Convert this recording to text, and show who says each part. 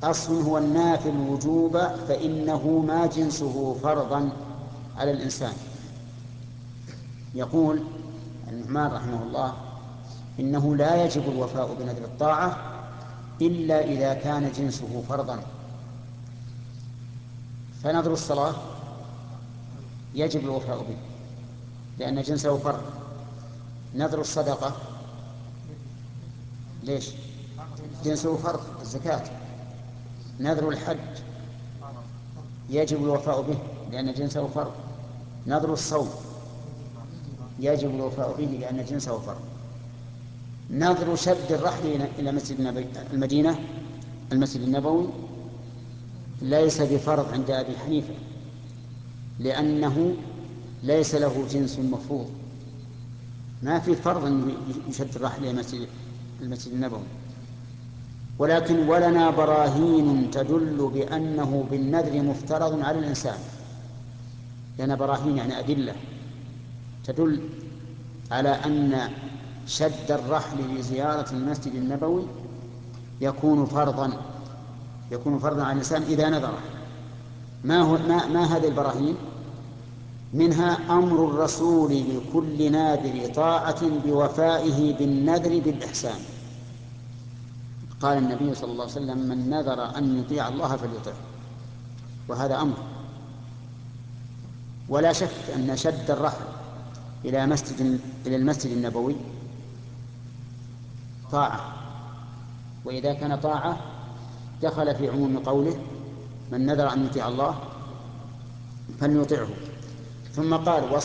Speaker 1: أصل هو النافي الوجوب فإنه ما جنسه فرضا على الإنسان. يقول النعمان رحمه الله إنه لا يجب الوفاء بنذر الطاعة إلا إذا كان جنسه فرضا. فنذر الصلاة يجب الوفاء به لأن جنسه فرض. نذر الصدقة ليش؟ جنسه فرض الزكاة. نذر الحج يجب الوفاء به لأن جنسه فرض. نذر الصوم يجب الوفاء به لأن جنسه فرض. نذر شد الرحل إلى مسجد المدينة المسجد النبوي ليس بفرض عند أبي حنيفة لأنه ليس له جنس مفروض. ما في فرض أن يشد الرحل إلى المسجد النبوي. ولكن ولنا براهين تدل بأنه بالنذر مفترض على الإنسان. لنا براهين يعني أدلة تدل على أن شد الرحل لزيارة المسجد النبوي يكون فرضا على الإنسان إذا نذره. ما هذه البراهين؟ منها أمر الرسول لكل ناذر طاعة بوفائه بالنذر بالإحسان. قال النبي صلى الله عليه وسلم من نذر أن يطيع الله فليطعه، وهذا أمر. ولا شك أن شد الرحل إلى المسجد النبوي طاعة، وإذا كان طاعة دخل في عموم قوله من نذر أن يطيع الله فليطعه. ثم قال